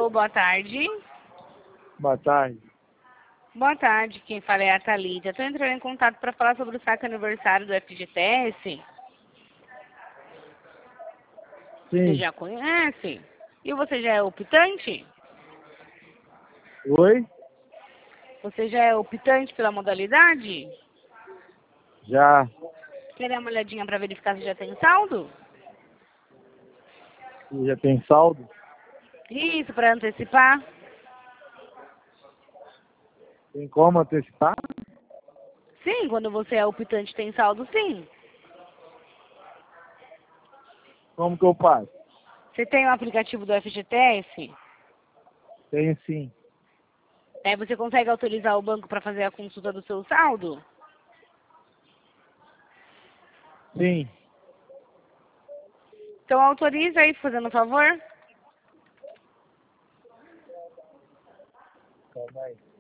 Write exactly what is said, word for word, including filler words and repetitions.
Alô, boa tarde. Boa tarde. Boa tarde, quem fala é a Thalita. Estou entrando em contato para falar sobre o saque aniversário do F G T S. Você Sim. já conhece? E você já é optante? Oi? Você já é optante pela modalidade? Já. Quer dar uma olhadinha para verificar se já tem saldo? Já tem saldo? Isso, para antecipar. Tem como antecipar? Sim, quando você é optante tem saldo, sim. Como que eu faço? Você tem o aplicativo do F G T S? Tenho sim. É, você consegue autorizar o banco para fazer a consulta do seu saldo? Sim. Então autoriza aí, fazendo um favor. Calma aí.